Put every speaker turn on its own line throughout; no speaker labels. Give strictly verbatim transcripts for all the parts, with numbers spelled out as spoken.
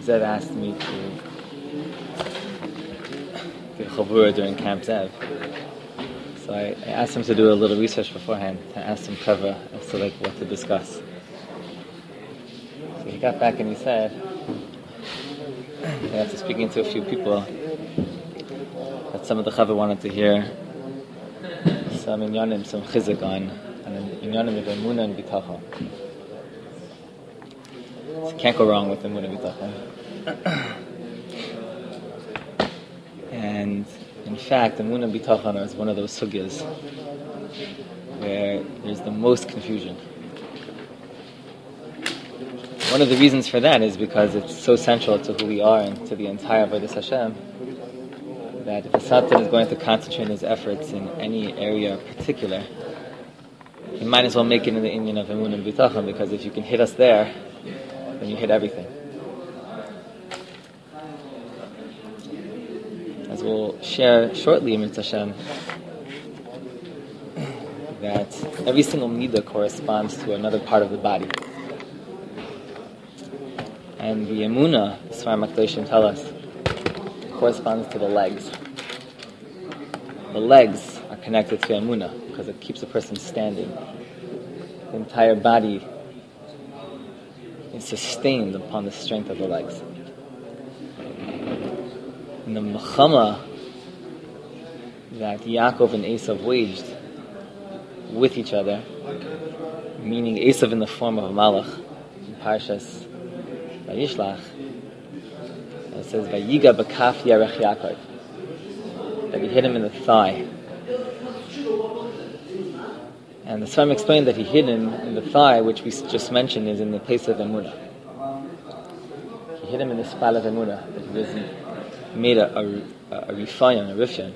Zev asked me to give chavura during Camp Zev. So I, I asked him to do a little research beforehand, to ask him cover as to like what to discuss. So he got back and he said, after speaking to a few people, that some of the chavur wanted to hear some inyanim, some chizuk on, on inyanim of emunah and bitachon. So you can't go wrong with emunah and bitachon. And in fact, emunah and bitachon is one of those sugyas where there's the most confusion. One of the reasons for that is because it's so central to who we are and to the entire Avodas Hashem, that if a Satan is going to concentrate his efforts in any area in particular, he might as well make it in the inyan of emunah and bitachon, because if you can hit us there, then you hit everything. As we'll share shortly, Mitzvah Hashem, that every single midah corresponds to another part of the body. And the emunah, the Sfarim HaKadoshim tell us, corresponds to the legs. The legs are connected to emunah because it keeps a person standing. The entire body is sustained upon the strength of the legs. In the Mechama that Yaakov and Esav waged with each other, meaning Esav in the form of a malach, in Parshas Vayishlach, it says, Vayiga b'kaf Yerech Yaakov, that he hit him in the thigh. And the Sfarim explained that he hit him in the thigh, which we just mentioned is in the place of emunah. He hit him in the spot of emunah, that he was made a, a, a rifayon, a rifyon,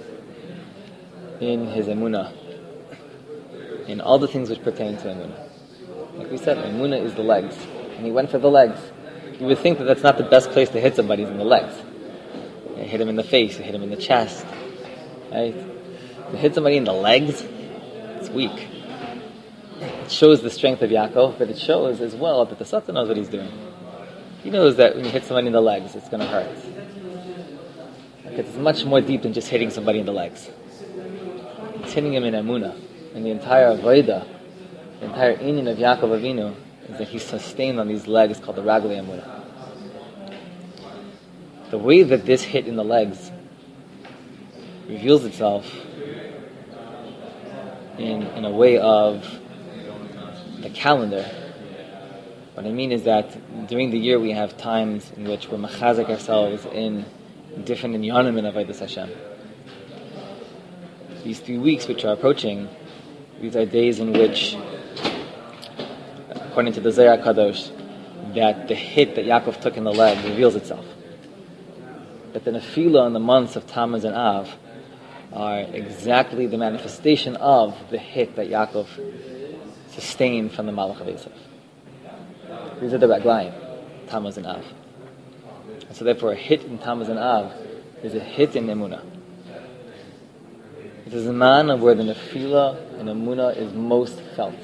in his emunah, in all the things which pertain to emunah. Like we said, emunah is the legs, and he went for the legs. You would think that that's not the best place to hit somebody, is in the legs. You hit him in the face, you hit him in the chest, right? To hit somebody in the legs, it's weak. It shows the strength of Yaakov, but it shows as well that the Satan knows what he's doing. He knows that when you hit somebody in the legs, it's going to hurt. Like it's much more deep than just hitting somebody in the legs. It's hitting him in emunah. And the entire avodah, the entire inyan of Yaakov Avinu, is that he's sustained on these legs called the Raglei Emunah. The way that this hit in the legs reveals itself in, in a way of the calendar. What I mean is that during the year we have times in which we're machazek ourselves in different inyanim in Avodas Hashem. These three weeks which are approaching, these are days in which, according to the Zohar Kadosh, that the hit that Yaakov took in the leg reveals itself. That the nefila in the months of Tammuz and Av are exactly the manifestation of the hit that Yaakov sustained from the Malach of Esav. These are the raglayim, Tammuz and Av. And so therefore a hit in Tammuz and Av is a hit in emunah. It is a man of where the nefila and emunah is most felt.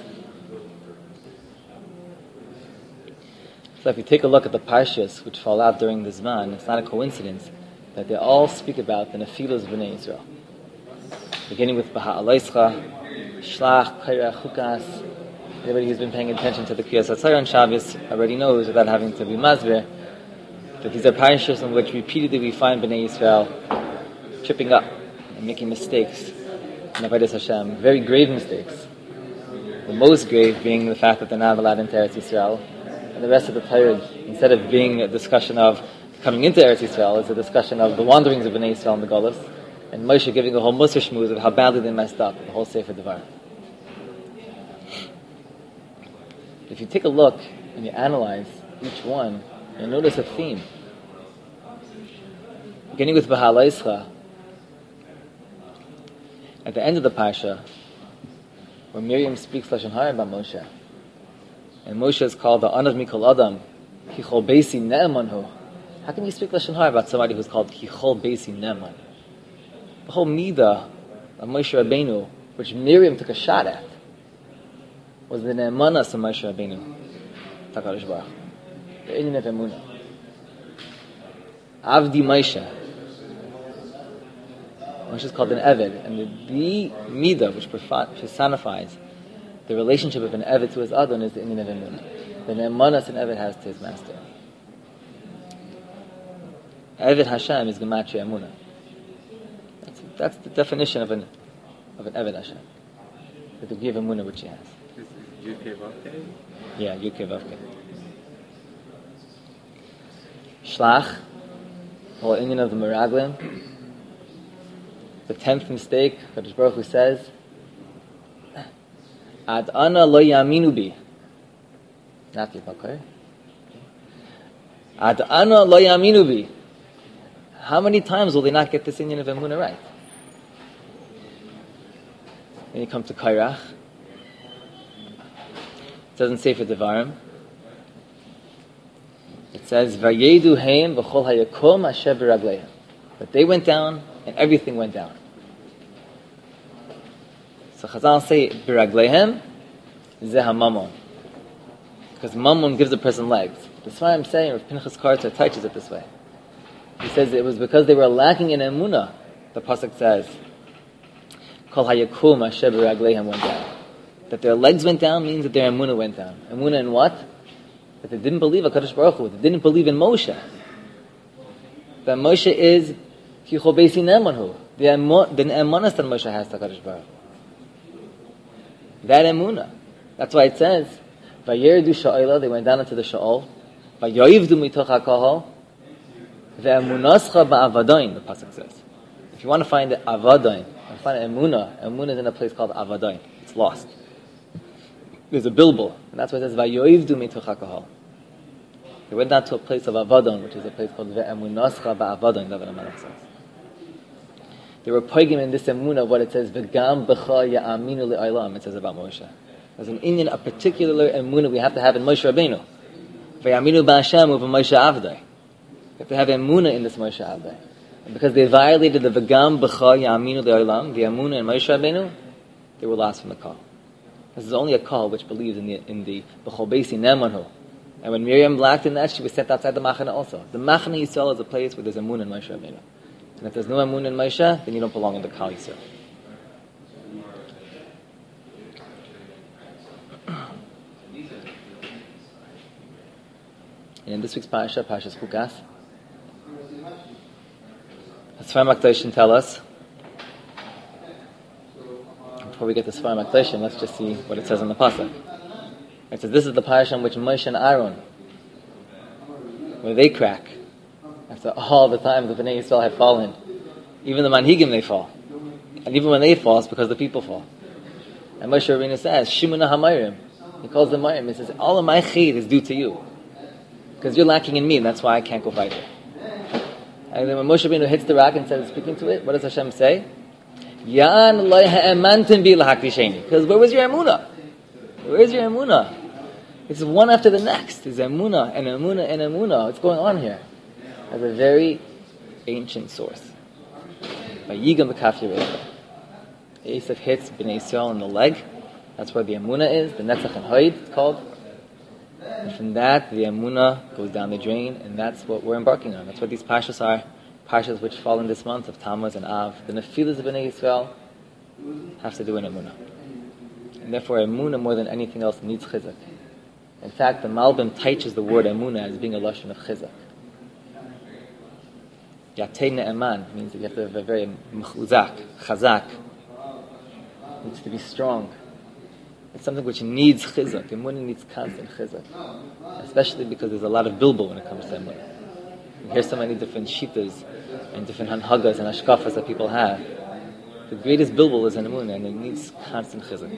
So if you take a look at the parshas which fall out during this man, it's not a coincidence that they all speak about the nefilas of Bnei Yisrael. Beginning with Baha'alaischa, Shlach, Kairach, Chukas. Everybody who's been paying attention to the Kriyas HaTzayah on Shabbos already knows, without having to be masbir, that these are parashas in which repeatedly we find Bnei Yisrael tripping up and making mistakes in Avodas Hashem, very grave mistakes. The most grave being the fact that they're not allowed into Eretz Yisrael. And the rest of the Torah, instead of being a discussion of coming into Eretz Yisrael, is a discussion of the wanderings of Bnei Yisrael in the Golus, and Moshe giving a whole Musar shmooze of how badly they messed up, the whole Sefer Devar. If you take a look and you analyze each one, you'll notice a theme. Beginning with Baha'alaischa, at the end of the Parsha, where Miriam speaks Lashon Hara about Moshe, and Moshe is called the Anav Mikol Adam, Hichol Beisi Ne'emanhu. How can you speak Lashon Hara about somebody who's called Hichol Beisi Ne'eman? The whole midah of Moshe Rabbeinu, which Miriam took a shot at, was the Ne'emanas of Moshe Rabbeinu, Takadosh Baruch Hu, the inyan of Emunah. Avdi Moshe. Moshe is called an Eved, and the, the Midah, which personifies the relationship of an Eved to his Adon, is the Indian of Emunah. The Ne'emanas an Eved has to his master. Eved Hashem is Gematria Emunah. That's, that's the definition of an of an Eved Hashem. The degree of Emunah which he has.
This is Yud-Kei Vav-Kei?
Yeah, Yud-Kei Vav-Kei. Shlach, whole Indian of the Meraglim. The tenth mistake, Kadosh Baruch Hu says, Ad ana lo yaminu bi. Not the Bakar. Ad ana lo yaminu bi. How many times will they not get this Indian of Emunah right? When you come to Kairach, it doesn't say for Devarim. It says, Vayedu heim v'chol hayakom asher b'ragleihem. But they went down, and everything went down. So Chazal say, b'ragleihem, zeh ha-mamon. Because mamon gives a person legs. That's why I'm saying, Rav Pinchas Karta teaches it this way. He says it was because they were lacking in emunah. The pasuk says, Kol hayakum asher b'ragleihem went down. That their legs went down means that their emunah went down. Emunah in what? That they didn't believe HaKadosh Baruch Hu. They didn't believe in Moshe. That Moshe is Kichol Beisi Ne'emanhu. The emunah that Moshe has to HaKadosh Baruch Hu. That emunah. That's why it says, Vayerdu sha'olah, they went down into the sha'ol. Vayoivdu mitoch ha'kohol. Ve'emunascha ba'avadoin, the pasuk says. If you want to find the avadoin, find emunah, emunah is in a place called avadoin. It's lost. There's a bilbul, and that's why it says Vayoivdu mitoch ha'kohol. They went down to a place of avadon, which is a place called Ve'emunascha ba'avadoin, David HaMelech says. They were poigim in this emunah what it says V'gam b'cha ya'aminu le'olam, it says about Moshe. There's an Indian, a particular emunah we have to have in Moshe Rabbeinu. Ve'yaminu ba'Hashem uva Moshe Avdai. You have to have emunah in this Moshe Avdai. And because they violated the V'gam b'cha ya'aminu le'olam, the emunah in Moshe Rabbeinu, they were lost from the call. This is only a call which believes in the in the B'chol Beisi Ne'emanhu. And when Miriam lacked in that, she was sent outside the Machana also. The Machana Yisrael is a place where there's emunah in Moshe Rabbeinu. And if there's no emunah in Moshe, then you don't belong in the Kal Yisrael. And in this week's parasha, Parashas Chukas, the Sfarim HaKadoshim tell us. Before we get to Sfarim HaKadoshim, let's just see what it says on the pasuk. It says, this is the parasha in which Moshe and Aaron, where they crack, after all the time the Bnei Yisrael had fallen. Even the Manhigim, they fall. And even when they fall, it's because the people fall. And Moshe Rabbeinu says, Shimuna HaMayrim. He calls them Mayrim. He says, all of my chayid is due to you. Because you're lacking in me, and that's why I can't go fight it. And then when Moshe Rabbeinu hits the rock and says, speaking to it, what does Hashem say? Yan lo ha'emantim bi lahakdisheni. Because where was your emunah? Where is your emunah? It's one after the next. There's emunah and emunah and emunah. What's going on here? As a very ancient source. By Yigam B'Kaf Yerusha. Esav hits Bnei Yisrael in the leg. That's where the emunah is. The Netzach and Hoid, it's called. And from that, the emunah goes down the drain, and that's what we're embarking on. That's what these parshas are. Parshas which fall in this month of Tammuz and Av. The Nefilas of Bnei Yisrael have to do an emunah. And therefore, emunah more than anything else needs chizuk. In fact, the Malbim teaches the word emunah as being a lashon of chizuk. Yatei ne'eman means that you have to have a very mechuzak, chazak. It needs to be strong. It's something which needs chizuk. Emunah needs constant chizuk. Especially because there's a lot of bilbo when it comes to emunah. You hear so many different shitas and different hanhagas and ashkafas that people have. The greatest bilbo is in emunah, and it needs constant chizuk.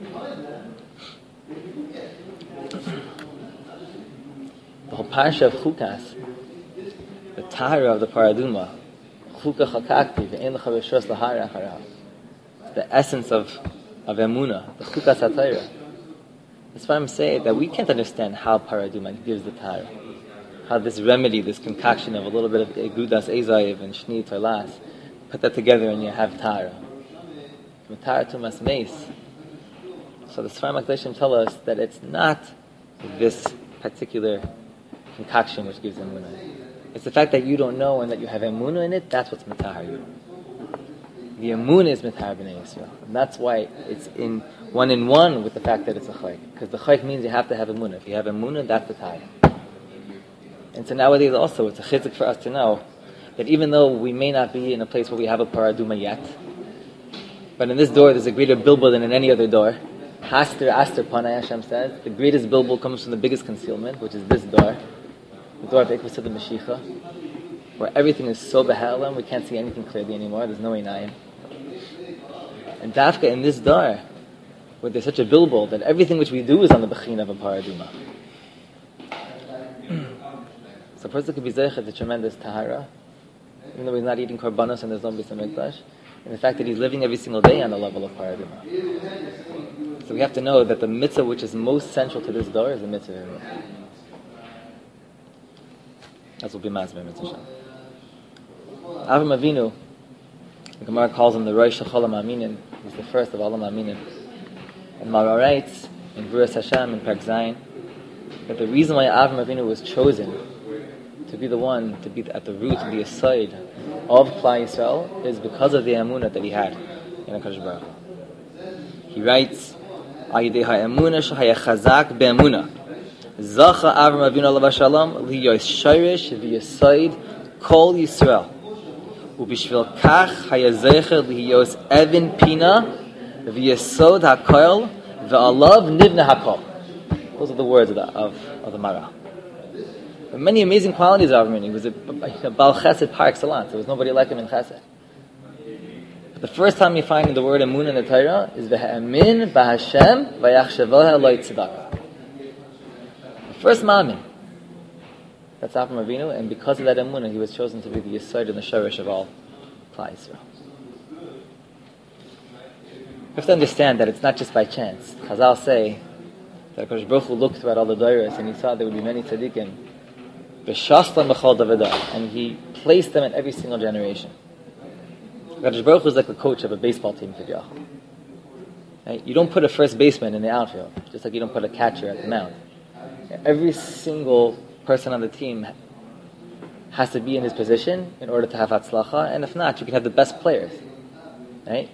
The whole parasha of Chukas, the tahara of the paraduma, Chuka chakakti, ve'en lecha b'shos lahara acharav. The essence of of emunah, the Chukas HaTorah. That's why I'm saying that we can't understand how paraduma gives the tahara. How this remedy, this concoction of a little bit of egudas ezayiv and shni tolas, put that together and you have tahara. From tahara to mas meis. So the Sfarim HaKadoshim tell us that it's not this particular concoction which gives emunah. It's the fact that you don't know and that you have emunah in it, that's what's mitahar you. The emunah is mitahar b'nei Yisrael. And that's why it's in one in one with the fact that it's a chayk. Because the chayk means you have to have emunah. If you have emunah, that's the tire. And so nowadays also, it's a chizuk for us to know that even though we may not be in a place where we have a paraduma yet, but in this door there's a greater bilbul than in any other door. Haster Aster Panay, Hashem says, the greatest bilbul comes from the biggest concealment, which is this door, the door of Ikvus the Mashiach, where everything is so behalam, we can't see anything clearly anymore, there's no inayim. And Dafka in this door, where there's such a bilbul that everything which we do is on the Bechina of a paraduma. So a person could be zeichet the tremendous tahara, even though he's not eating korbanos and there's no Beis HaMikdash, and the fact that he's living every single day on the level of paraduma. So we have to know that the mitzvah which is most central to this door is the mitzvah of emunah. That's what Bimaz mitzvah. Avram Avinu, the Gemara calls him the Rosh Cholam Aminin. He's the first of Olam Aminin. And Mara writes in Vuras Hashem in Perek Zayin that the reason why Avram Avinu was chosen to be the one to be at the root and the aside of Klal Yisrael is because of the emunah that he had in HaKadosh Baruch Hu. He writes, "Ayidei ha'emunah shehaya chazak be'emunah, zacha Avram Avinu alav shalom liyos shirish v'yasaid kol Yisrael, ubishvil kach haya zeicher liyos evin pina v'yasod hakol ve'alav nivna hakol." Those are the words of the of, of the Mara. But many amazing qualities of Avram. He was a, a Baal Chesed par excellence. There was nobody like him in Chesed. But the first time you find the word emunah in the Torah is v'ha'amin b'Hashem v'yachshavoha lo yitzedakah. The first ma'amin. That's Avram Avinu, and because of that emunah, he was chosen to be the yesod and the shorish of all Klal Yisrael. You have to understand that it's not just by chance. Chazal say that HaKadosh Baruch Hu looked throughout all the dairas and he saw there would be many tzaddikim, b'shaslan b'chol davidah, and he placed them in every single generation. HaKadosh Baruch Hu is like the coach of a baseball team, right? You don't put a first baseman in the outfield, just like you don't put a catcher at the mound. Every single person on the team has to be in his position in order to have hatzlacha, and if not, you can have the best players, right?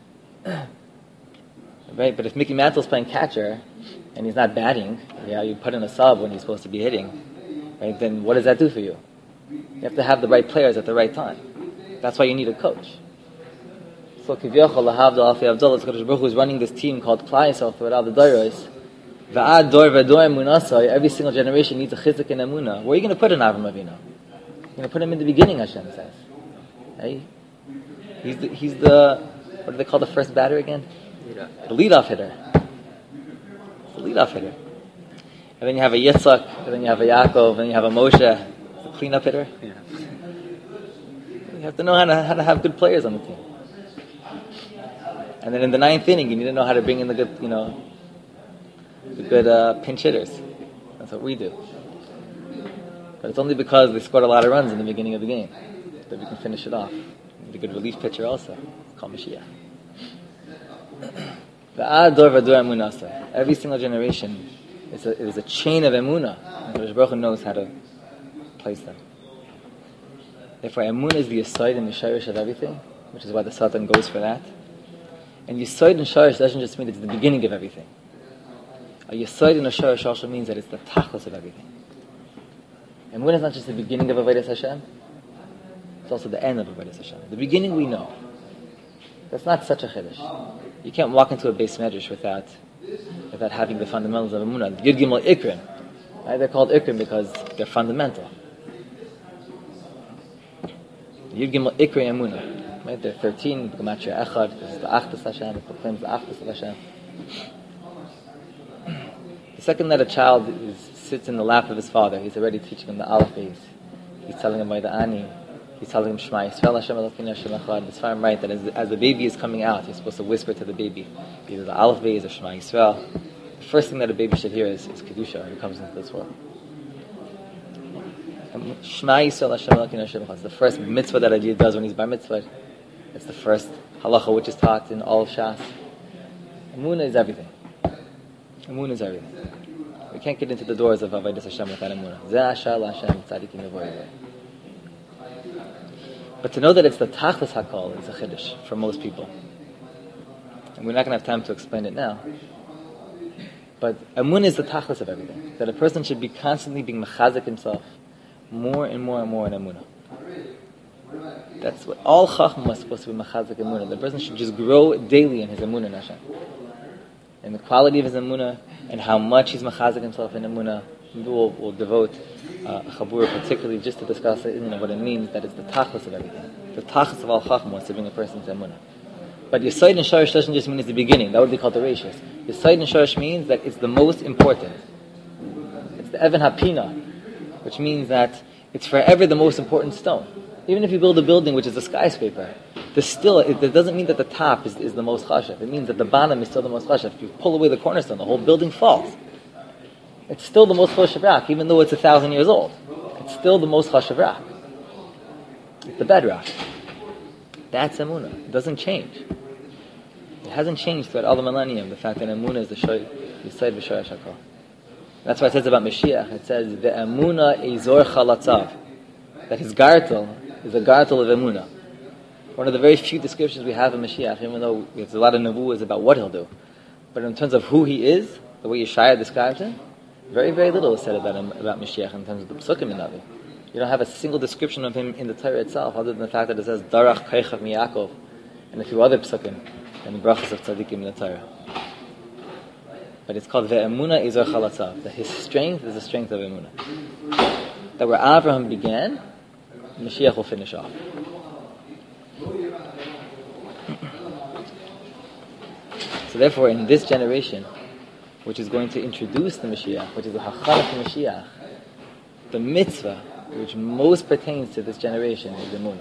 Right? But if Mickey Mantle's playing catcher and he's not batting, yeah, you put in a sub when he's supposed to be hitting, right? Then what does that do for you? You have to have the right players at the right time. That's why you need a coach. So Kivyochol Lahavdal Alfi Avdol, HaKadosh Baruch Hu is running this team called Klal Yisrael throughout all the Doros. Va'ad Dor V'Dor Emunasai, every single generation needs a chizuk and emunah. Where are you going to put an Avram Avinu? You're going to put him in the beginning, Hashem says. Right? He's the, he's the, what do they call the first batter again?
Yeah.
The leadoff hitter. It's the leadoff hitter. And then you have a Yitzchak, and then you have a Yaakov, and then you have a Moshe, the cleanup hitter.
Yeah.
You have to know how to, how to have good players on the team. And then in the ninth inning, you need to know how to bring in the good, you know, the good uh, pinch hitters. That's what we do. But it's only because they scored a lot of runs in the beginning of the game that we can finish it off. We need a good relief pitcher also. It's called Mashiach. Every single generation is a, is a chain of emunah, and HaKadosh Baruch Hu knows how to place them. Therefore, emunah is the yesod and the shorish of everything, which is why the Satan goes for that. And yesod and shorish doesn't just mean it's the beginning of everything. A yesod and a shorish also means that it's the tachlis of everything. Emunah is not just the beginning of Avodas Hashem; it's also the end of Avodas Hashem. The beginning we know. That's not such a chiddush. You can't walk into a Beis Medrash without without having the fundamentals of Emunah. Yud Gimel Ikrim. Right? They're called Ikrim because they're fundamental. Yud Gimel Ikrim Emunah. Right? There are thirteen. Gematria Echad. This is the Achdus Hashem. It proclaims the Achdus of Hashem. The second that a child is, sits in the lap of his father, he's already teaching him the Aleph Beis. He's telling him by the Ani. He's telling him Shema Yisrael Hashem Elokeinu Hashem Echad. It's fine, right, that as, as the baby is coming out, you're supposed to whisper to the baby either the Aleph Beis or Shema Yisrael. The first thing that a baby should hear is, is Kedusha when he comes into this world. And Shema Yisrael Hashem Elokeinu Hashem Echad. It's the first mitzvah that a Yid does when he's bar mitzvah. It's the first halacha which is taught in all of Shas. Emunah is everything. Emunah is everything. We can't get into the doors of Avodas Hashem without Emunah. Zeh Ashar LaHashem Tzadikim Yavoru. But to know that it's the tachlis hakol is a chiddush for most people. And we're not going to have time to explain it now. But emunah is the tachlis of everything. That a person should be constantly being mechazik himself more and more and more in emunah. That's what all chachma is supposed to be mechazik emunah. The person should just grow daily in his emunah in Hashem. In the quality of his emunah and how much he's mechazik himself in emunah. We'll, we'll devote uh, a chabura particularly just to discuss it, you know, what it means that it's the tachlis of everything. The tachlis of all chachma is to bring a person to emunah. But Yesod and Shorish doesn't just mean it's the beginning. That would be called the ratios. Yesod and Shorish means that it's the most important. It's the Even HaPina, which means that it's forever the most important stone. Even if you build a building which is a skyscraper, there's still, it, it doesn't mean that the top is, is the most chashav. It means that the bottom is still the most chashav. If you pull away the cornerstone, the whole building falls. It's still the most chashav rock, even though it's a thousand years old. It's still the most chashav rock. It's the bedrock. That's emunah. It doesn't change. It hasn't changed throughout all the millennium, the fact that emunah is the Yesod v'Shorish HaKol. That's why it says about Mashiach, it says, the emunah izor chalatzav. That his gartel is a gartel of emunah. One of the very few descriptions we have of Mashiach, even though there's a lot of nevuahs about what he'll do. But in terms of who he is, the way Yeshaya describes him, very, very little is said about him, about Mashiach in terms of the Psukim in Navi. You don't have a single description of him in the Torah itself, other than the fact that it says, Darach Keichav Miyakov, and a few other Psukim, and the brachas of Tzadikim in the Torah. But it's called Ve'emunah Izor Chalatzav, that his strength is the strength of emunah. That where Abraham began, Mashiach will finish off. So therefore, in this generation, which is going to introduce the Mashiach, which is the Hachanah to Mashiach, the mitzvah which most pertains to this generation is emunah.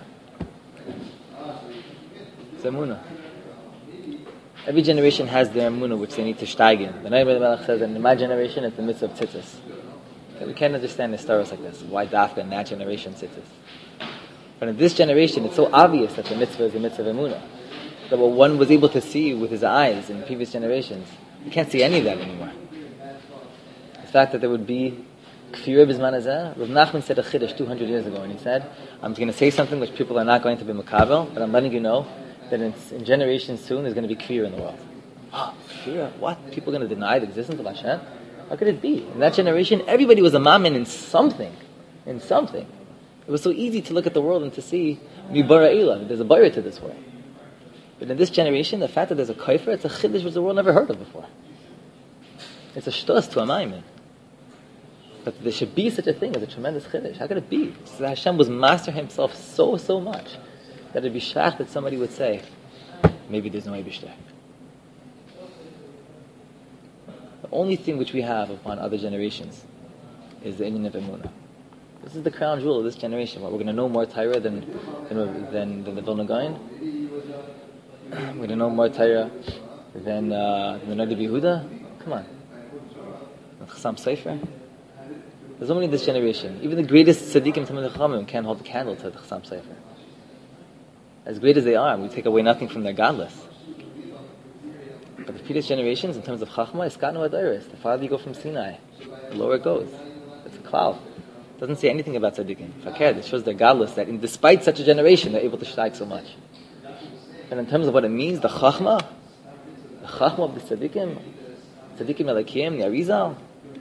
It's emunah. Every generation has their emunah which they need to steig in. The Neighbor Melech says that in my generation it's the mitzvah of tzitzis. Okay, we can't understand the stories like this. Why dafka in that generation tzitzis? But in this generation it's so obvious that the mitzvah is the mitzvah of emunah. That what one was able to see with his eyes in previous generations, you can't see any of that anymore. The fact that there would be kfirah b'zman hazeh, Rav Nachman said a chiddush two hundred years ago, and he said, I'm going to say something which people are not going to be makabel, but I'm letting you know that in, in generations soon there's going to be kfirah in the world. Ah, kfirah? What? People are going to deny the existence of Hashem? How could it be? In that generation, everybody was a mammon in something. In something. It was so easy to look at the world and to see, mi bara elah, there's a bara to this world. But in this generation, the fact that there's a kaifer, it's a chiddush which the world never heard of before. It's a shtos to a maimin. But there should be such a thing as a tremendous chiddush. How could it be? It's that Hashem was master himself so, so much that it'd be shach that somebody would say, maybe there's no Eibishter. The only thing which we have upon other generations is the inyan of emunah. This is the crown jewel of this generation. What, we're going to know more Torah than than, than, than the Vilna Gaon? We're going to know more Torah than uh, the Nadi Yehuda? Come on. The Chassam Sofer? There's only this generation. Even the greatest tzaddikim Talmidei Chachamim can't hold the candle to the Chassam Sofer. As great as they are, we take away nothing from their godless. But the previous generations, in terms of Chachma, it's got no adairis. The farther you go from Sinai, the lower it goes. It's a cloud. It doesn't say anything about tzaddikim. Fakir, it shows their godless that in, despite such a generation, they're able to steig so much. And in terms of what it means, the Chachma, the Chachma of the tzaddikim, tzaddikim elakim, the Arizal,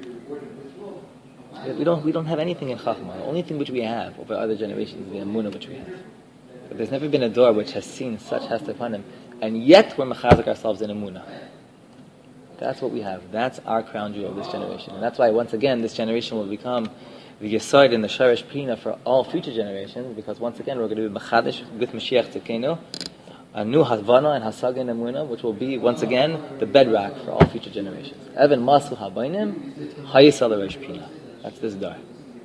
we don't we don't have anything in Chachma. The only thing which we have over other generations is the emunah which we have. But there's never been a door which has seen such hesed upon him, and yet we're mechazik ourselves in emunah. That's what we have. That's our crown jewel of this generation. And that's why, once again, this generation will become the Yesod and the Shorish Pina for all future generations, because once again, we're going to be mechadish with Mashiach Tzidkenu, a new Havana and Hasaga and Emunah, which will be, once again, the bedrock for all future generations. Evan Masu Habaynim, Hayis Ala Rosh Pina. That's this dar.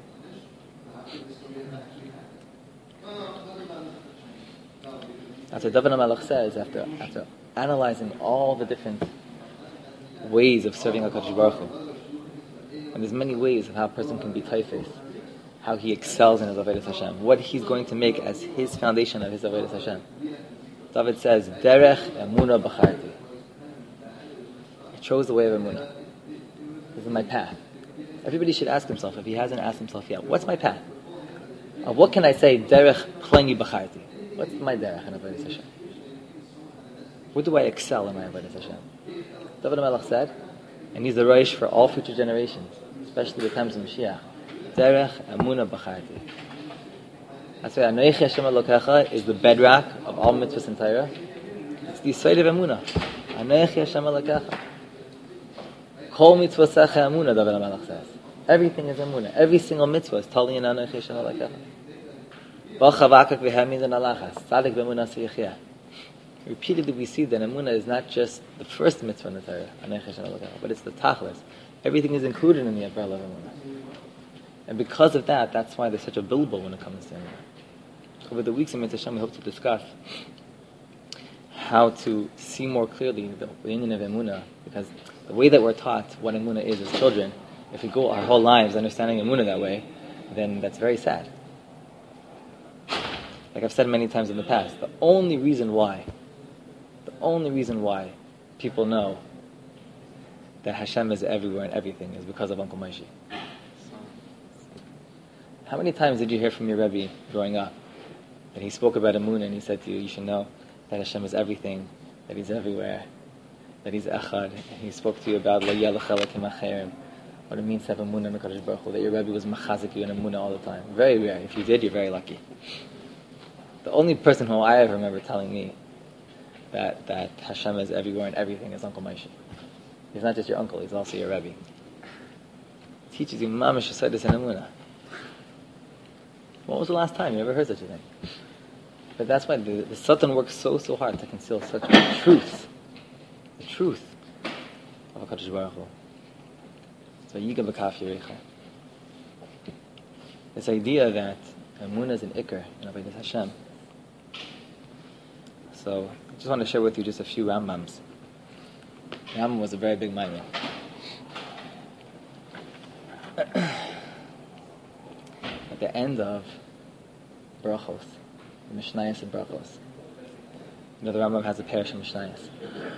That's what David HaMelech says after, after analyzing all the different ways of serving HaKadosh Baruch Hu. And there's many ways of how a person can be taifes, how he excels in his Avodas Hashem, what he's going to make as his foundation of his Avodas Hashem. David says, Derech Emunah B'charti. I chose the way of Emunah. This is my path. Everybody should ask himself, if he hasn't asked himself yet, what's my path? Uh, what can I say, Derech Pleni B'charti? What's my derech in Avodas Hashem? Where do I excel in my Avodas Hashem? David HaMelech said, and he's the Rosh for all future generations, especially the times of Mashiach. Derech Emunah B'charti. That's why Anochi Hashem Elokecha is the bedrock of all mitzvahs in Torah. It's the side of Emunah. Anochi Hashem Elokecha. Kol mitzvosecha Emunah, David HaMelech says. Everything is Emunah. Every single mitzvah is totally in Anochi Hashem Elokecha. V'chavakak v'hamid and alachas. Tzadik v'emunah siyachiyah. Repeatedly we see that Emunah is not just the first mitzvah in the Torah, Anochi Hashem Elokecha, but it's the tachlis. Everything is included in the umbrella of Emunah. And because of that, that's why there's such a bilbul when it comes to Emunah. Over the weeks in Mitzvah Hashem, we hope to discuss how to see more clearly the meaning of Emunah, because the way that we're taught what Emunah is as children, if we go our whole lives understanding Emunah that way, then that's very sad. Like I've said many times in the past, the only reason why, the only reason why people know that Hashem is everywhere and everything is because of Uncle Moshe. How many times did you hear from your Rebbe growing up that he spoke about Emunah and he said to you, you should know that Hashem is everything, that He's everywhere, that He's Echad, and he spoke to you about Lo Yelech Elokim Acherim, what it means to have Emunah in the Kadosh Baruch Hu, that your Rebbe was machazik you in Emunah all the time. Very rare. If you did, you're very lucky. The only person who I ever remember telling me that, that Hashem is everywhere and everything is Uncle Moshe. He's not just your uncle, he's also your Rebbe. He teaches you Mamash Yesodus and Emunah. When was the last time you ever heard such a thing? But that's why the, the Satan works so, so hard to conceal such truth. The truth of HaKadosh Baruch Hu. So Yiga B'kaf Yerecha. This idea that Emunah is an Iker in Avodas Hashem. So I just want to share with you just a few Rambams. Rambam was a very big Maimon. At the end of Brachos, the Mishnayos of Brachos, you know the Rambam has a parish of Mishnayos,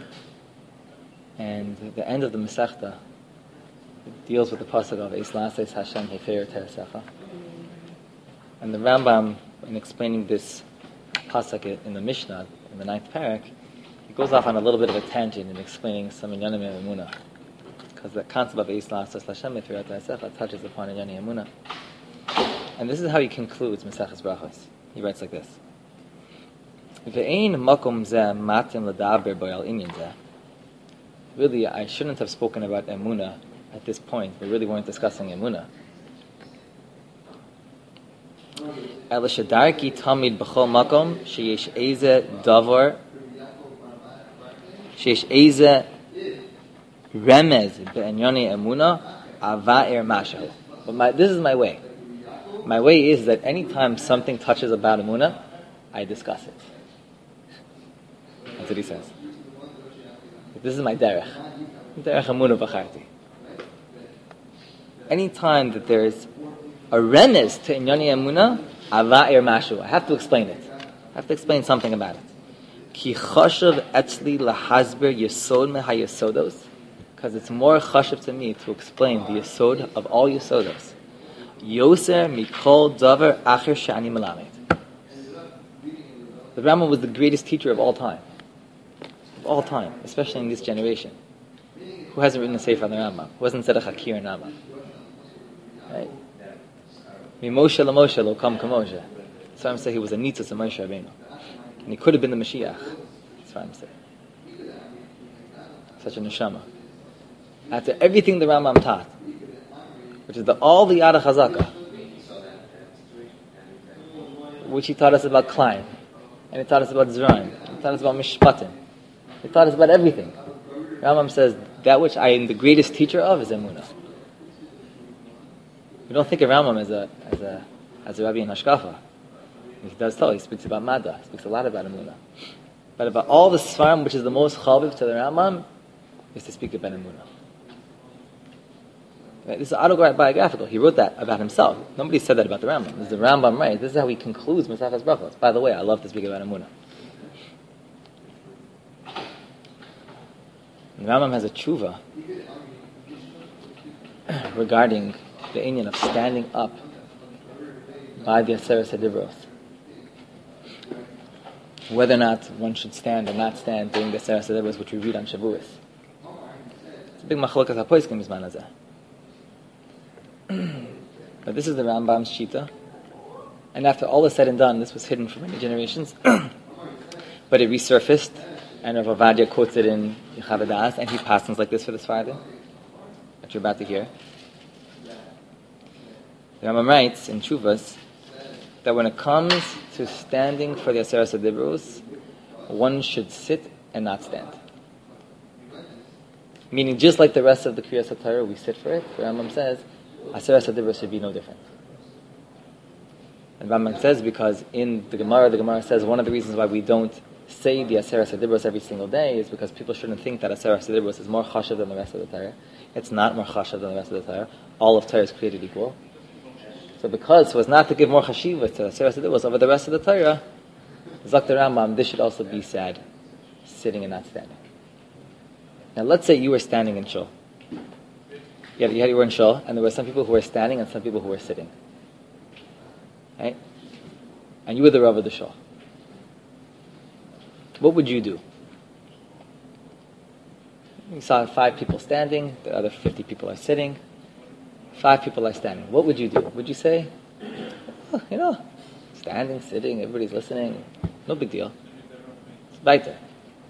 and the end of the Masechta deals with the pasuk of Eis Lases Hashem Hefer Teresecha, and the Rambam, in explaining this pasuk in the Mishnah in the ninth parak, he goes off on a little bit of a tangent in explaining some inyanim of Emunah, because the concept of Eis Lases Hashem Hefer Teresecha touches upon inyanim Emunah. And this is how he concludes Maseches Brachos. He writes like this: Ve'ein makom zeh matim l'daber bo al inyan zeh. Really, I shouldn't have spoken about Emunah at this point. We really weren't discussing Emunah. El shadarki tamid b'chol makom sheyesh eze davar sheyesh eze remez be'enyoni Emunah ava'ir mashahu. But my, this is my way. My way is that anytime something touches about Emunah, I discuss it. That's what he says. This is my derech. Derech Emunah B'charti. Anytime that there is a remez to Inyani Emunah, ava'ir mashu, I have to explain it. I have to explain something about it. Ki chashav etzli lahasber yesod meha yesodos, because it's more chashav to me to explain the yesod of all yesodos. Yoser mikol davar acher shani melamed. The Rambam was the greatest teacher of all time. Of all time, especially in this generation. Who hasn't written a sefer on the Rambam? Who hasn't said a chakir in Rambam? Right? Mimoshe lamoshe lo kam kamoshe. Some say he was a nitzos of Moshe Rabbeinu. And he could have been the Mashiach. That's what I'm saying. Such a neshama. After everything the Rambam taught, which is the, all the Yad HaChazaka, which he taught us about Klein, and he taught us about Zeraim, he taught us about Mishpatim, he taught us about everything. Rambam says, that which I am the greatest teacher of is Emunah. We don't think of Rambam as a as a as a Rabbi in Hashkafa. He does tell, he speaks about Mada, he speaks a lot about Emunah. But about all the Sfarim, which is the most chaviv to the Rambam, is to speak about Emunah. Right? This is autobiographical. He wrote that about himself. Nobody said that about the Rambam. This is the Rambam, right? This is how he concludes Maseches Brachos. By the way, I love to speak about Emunah. And the Rambam has a tshuva regarding the inyan of standing up by the Aseret HaDibros. whether or not one should stand or not stand during the Aseret HaDibros, which we read on Shavuos. It's a big machlokas hapoiskim bizman hazeh. But this is the Rambam's shita, and after all is said and done, this was hidden for many generations, but it resurfaced, and Rav Ovadia quotes it in Yechav Adas, and he passes like this for this Friday, that you're about to hear. The Rambam writes in Chuvas that when it comes to standing for the Aseret HaDibros, one should sit and not stand. Meaning, just like the rest of the Kriyas HaTorah, we sit for it. The Rambam says, Aseret HaDibros should be no different. And Rambam says because in the Gemara, the Gemara says one of the reasons why we don't say the Aseret HaDibros every single day is because people shouldn't think that Aseret HaDibros is more chashav than the rest of the Torah. It's not more chashav than the rest of the Torah. All of Torah is created equal. So because so as not to give more chashiva to Aseret HaDibros over the rest of the Torah, Zak the Rambam, this should also be said, sitting and not standing. Now let's say you were standing in shul. You, had, you, had, you were in shul, and there were some people who were standing and some people who were sitting. Right? And you were the Rav of the shul. What would you do? You saw five people standing, the other fifty people are sitting. Five people are standing. What would you do? Would you say, oh, you know, standing, sitting, everybody's listening, no big deal. It's right there.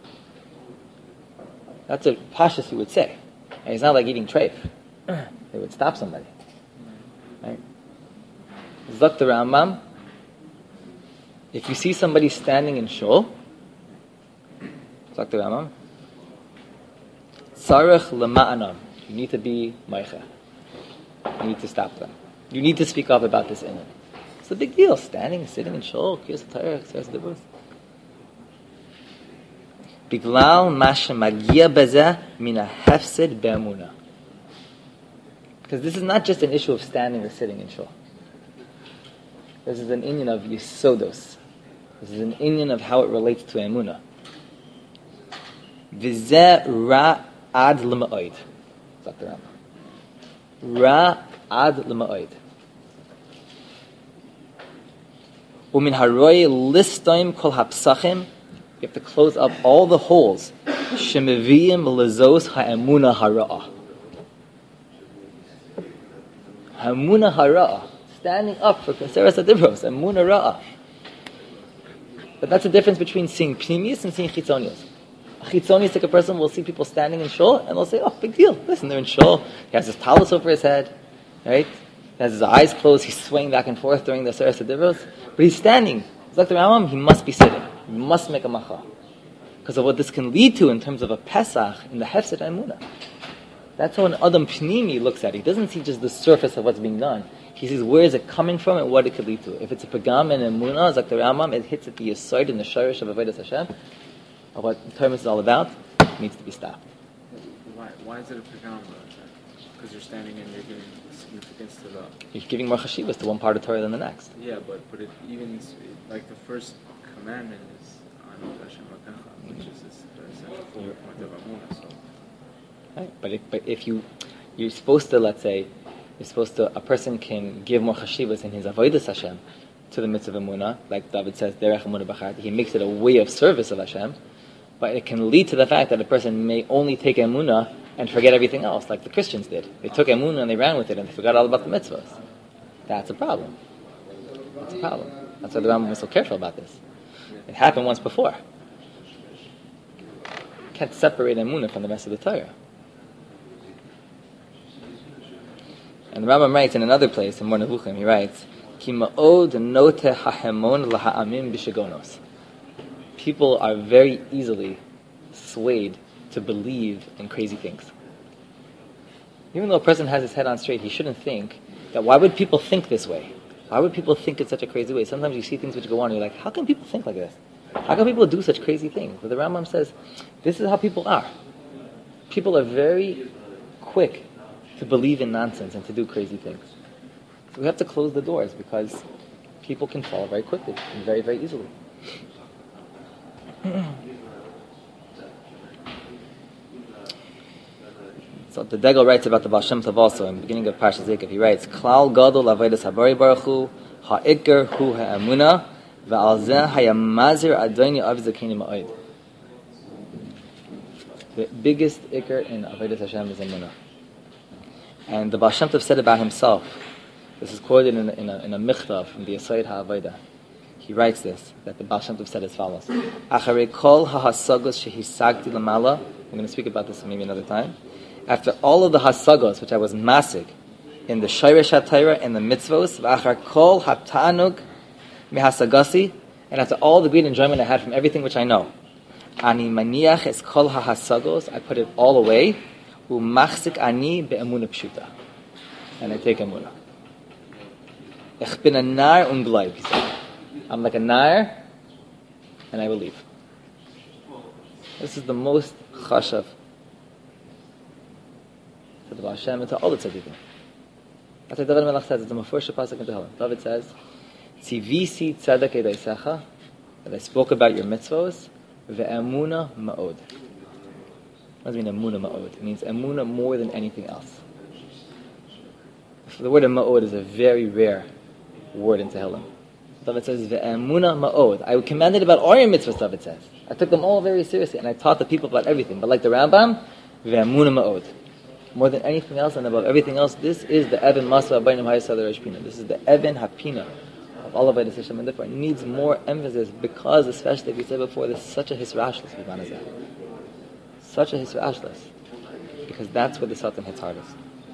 That's a pashas you would say. And it's not like eating treif. They would stop somebody. Right? Zak the Rambam, if you see somebody standing in shul, Zak the Rambam, tzarech lema'anam, you need to be meicha. You need to stop them. You need to speak up about this inyan. It's a big deal. Standing, sitting in shul, Kriyas HaTorah, Aseret HaDibros. Biglal ma shemagia bezeh min hafsid be'emunah. Because this is not just an issue of standing or sitting in shul. This is an inyan of yisodos. This is an inyan of how it relates to emunah. V'zeh ra ad l'ma'od. Doctor Rambam. Ra ad l'ma'od. Umin haroi listoim kol hapsachim. You have to close up all the holes. Shemeviyim lezos ha'emuna hara'ah. Ha'emuna hara'ah. Standing up for Aseret HaDibros. Emuna ra'ah. But that's the difference between seeing pnimius and seeing chitzonius. A chitzonius, a person will see people standing in shul, and they'll say, oh, big deal. Listen, they're in shul. He has his talis over his head. Right? He has his eyes closed. He's swaying back and forth during the Aseret HaDibros. But he's standing. It's like the Rambam, he must be sitting. He must make a macha. Because of what this can lead to in terms of a Pesach in the Hefset HaEmunah. That's how an Adam Pnimi looks at it. He doesn't see just the surface of what's being done. He sees where is it coming from and what it could lead to. If it's a Pagam and Emunah, like the Rambam, it hits at the Yesod and the Sharish of Avodas Hashem, of what Torah is all about, it needs to be stopped.
Why, why is it a Pagam? Because you're standing and you're giving significance to the...
You're giving more chashivas to one part of Torah than the next.
Yeah, but, but it even, like the first commandment is on Hashem HaKacha, which is this essential point of Amunah, so...
Right. But if, but if you, you're supposed to, let's say, you're supposed to, a person can give more chashivas in his avodas Hashem to the mitzvah of emunah, like David says, derech emunah b'charti. He makes it a way of service of Hashem, but it can lead to the fact that a person may only take emunah and forget everything else, like the Christians did. They took emunah and they ran with it, and they forgot all about the mitzvahs. That's a problem. That's a problem. That's why the Rambam was so careful about this. It happened once before. You can't separate emunah from the rest of the Torah. And the Rambam writes in another place, in Mor Nevuchim, he writes, Ki ma'od note ha'hemon laha'amim b'shegonos. People are very easily swayed to believe in crazy things. Even though a person has his head on straight, he shouldn't think that why would people think this way? Why would people think in such a crazy way? Sometimes you see things which go on and you're like, how can people think like this? How can people do such crazy things? But the Rambam says, this is how people are. People are very quick to believe in nonsense and to do crazy things. So we have to close the doors because people can fall very quickly and very, very easily. So the Degel writes about the Baal Shem Tov also in the beginning of Parshas Zeikav. He writes, Klal Gadol Avodas Habari Baruch Hu Ha'ikr Hu Ha'emunah V'al zeh hayamazir adoni av zakini ma'od. The biggest ikr in Avodas Hashem is emunah. And the Baal Shem Tov said about himself, this is quoted in a, in a, in a michtav from the Yesod HaAvodah. He writes this, that the Baal Shem Tov said as follows: Acharei kol ha'hasagos shehisagti lamala. I'm going to speak about this maybe another time. After all of the hasagos, which I was masig, in the Shayresh HaTorah and the mitzvos, v'achar kol hatanug mehasagasi, and after all the great enjoyment I had from everything which I know, ani maniach es kol ha'hasagos, I put it all away, u'machzik ani be'emunah pshuta, and I take emunah. Ich bin a nar und gleib, he said. I'm like a nar, and I believe. This is the most chashav to the Baal Shem and to all the tzaddikim. That's why David Melech says, it's a mafurish pasuk in Tehillim. David says, Tzivisi tzedek edaisecha, that I spoke about your mitzvos, ve'emuna ma'od. What does it mean, emuna ma'od? It means emuna more than anything else. The word ma'od is a very rare word in Tehillim. David says, ve'emuna ma'od. I commanded about all your mitzvahs, David says. I took them all very seriously, and I taught the people about everything. But like the Rambam, ve'emuna ma'od. More than anything else and above everything else, this is the Evan Masa Abayim Hayasad Rosh Pina. This is the Evan Hapina of all of Avodas Hashem, and therefore it needs more emphasis because, especially, like we said before, there's such a hisrashlis with Manazah. Such a hisrashlis. Because that's where the Satan hits hardest.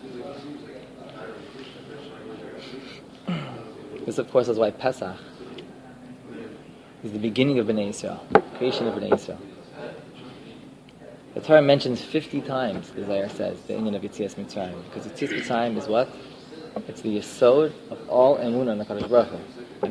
This, of course, is why Pesach is the beginning of Bnei Yisrael, creation of Bnei Yisrael. The Torah mentions fifty times, the Zohar says, the Inyan of Yetzias Mitzrayim. Because Yetzias Mitzrayim is what? It's the yesod of all emunah in the Kadosh Baruch Hu.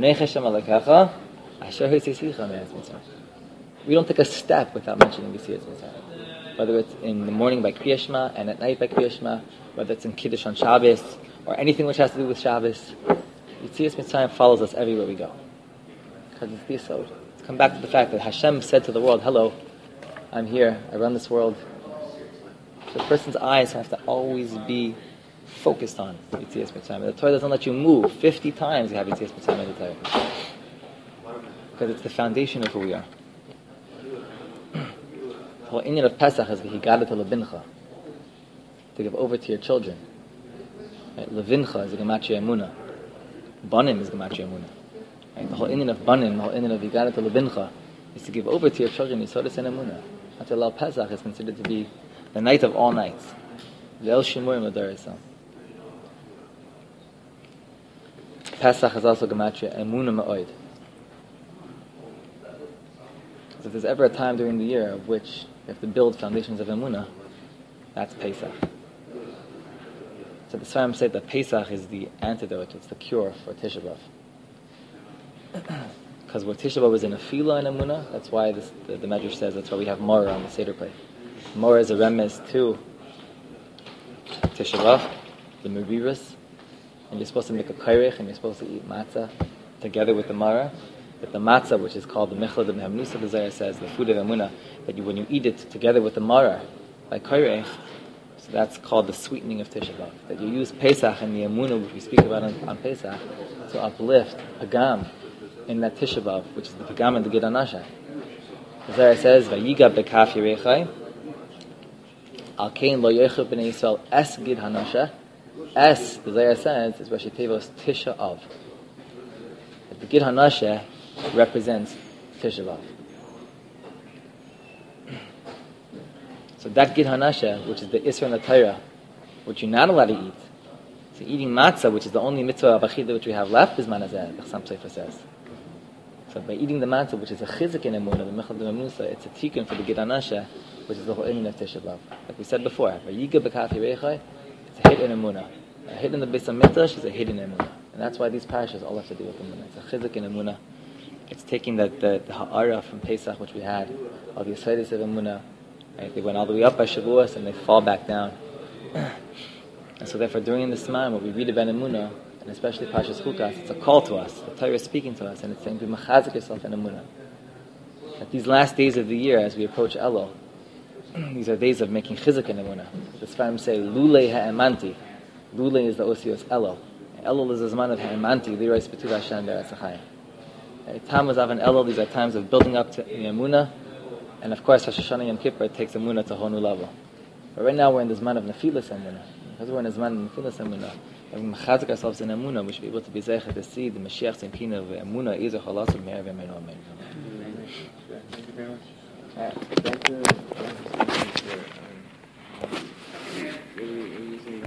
We don't take a step without mentioning Yetzias Mitzrayim. Whether it's in the morning by Kriya Shema and at night by Kriya Shema, whether it's in Kiddush on Shabbos, or anything which has to do with Shabbos, Yetzias Mitzrayim follows us everywhere we go. Because it's the yesod. Let's come back to the fact that Hashem said to the world, hello, I'm here, I run this world. So a person's eyes have to always be focused on Yetzias Mitzrayim. The Torah doesn't let you move. Fifty times you have Yetzias Mitzrayim in the Torah. Because it's the foundation of who we are. The whole inyan of Pesach is Higada to Levincha, to give over to your children. Right? Levincha is a Gematria Emunah. Banim is Gematria Emunah. Right? The whole inyan of Banim, the whole inyan of Higada to Levincha, is to give over to your children Yisodis and Emunah. Until Al Pesach is considered to be the night of all nights. Leil Shimurim L'Dorisam. Pesach is also Gematria Emunah Ma'od. So if there's ever a time during the year of which you have to build foundations of Emunah, that's Pesach. So the Sfarim say that Pesach is the antidote, it's the cure for Tisha B'Av. Because where Tisha B'Av is in a Fila and Emunah, that's why this, the, the Medrash says that's why we have Morah on the Seder plate. Morah is a remez to Tisha B'Av, the Meribus, and you're supposed to make a kairech and you're supposed to eat matzah together with the Morah. But the matzah, which is called the Mechlad of Hamnusa, the Zohar says, the food of Emunah, that you, when you eat it together with the Morah, by kairech, so that's called the sweetening of Tisha B'Av. That you use Pesach and the Emunah, which we speak about on, on Pesach, to uplift Pagam in that Tisha B'Av, which is the Pagam and the Gid Hanasha. The Zohar says, Vayigab bekaf yirechai, al kein lo yechu b'nei Yisrael es Gid Hanasha. Es, the Zohar says, is Rashi Tevos Tisha Av. The Gid Hanasha represents Tisha B'Av. So that Gid Hanasha, which is the Isra and the Torah, which you're not allowed to eat, so eating matzah, which is the only mitzvah of Achida which we have left, is Manazeh, the Chassam Sofer says. So by eating the matzah, which is a chizik in Emunah, the Mechad Emunusa, it's a tikkun for the Gid Hanasha, which is the whole inyan of Tisha B'Av. Like we said before, Vayiga b'kaf yirechai, it's a hit in Emunah. A hit in the Beis HaMikdash is a hit in Emunah. And that's why these parashas all have to do with Emunah. It's a chizik in Emunah. It's taking that the, the ha'ara from Pesach, which we had, all the Yisraelis of Emunah, right? They went all the way up by Shavuos and they fall back down. And so therefore during this time, when we read about Emunah, and especially Parshas Chukas, it's a call to us. The Torah is speaking to us, and it's saying, be mechazik yourself in Emunah. That these last days of the year, as we approach Elul, these are days of making chizuk in Emunah. The Sfarim say, Lulei ha'emanti. Lulei is the osios Elul. Elul is the zman of ha'emanti, lirois b'tuv Hashem be'eretz ha'chayim. Uh, Tammuz, Av, and Elul, these are times of building up to the Emunah. And of course, Rosh Hashanah Yom Kippur takes Emunah to a whole new level. But right now we're in the Zman of Nefilas Emunah. Because we're in the Zman of Nefilas Emunah, and we mechazik ourselves in Emunah, we should be able to be zeicha to see the Mashiach Tzimkina of Emunah, Izah Chalasim, Me'er V'Amen Amen.
Thank you very much.
Uh, thank you. Thank you so much for, um, really, really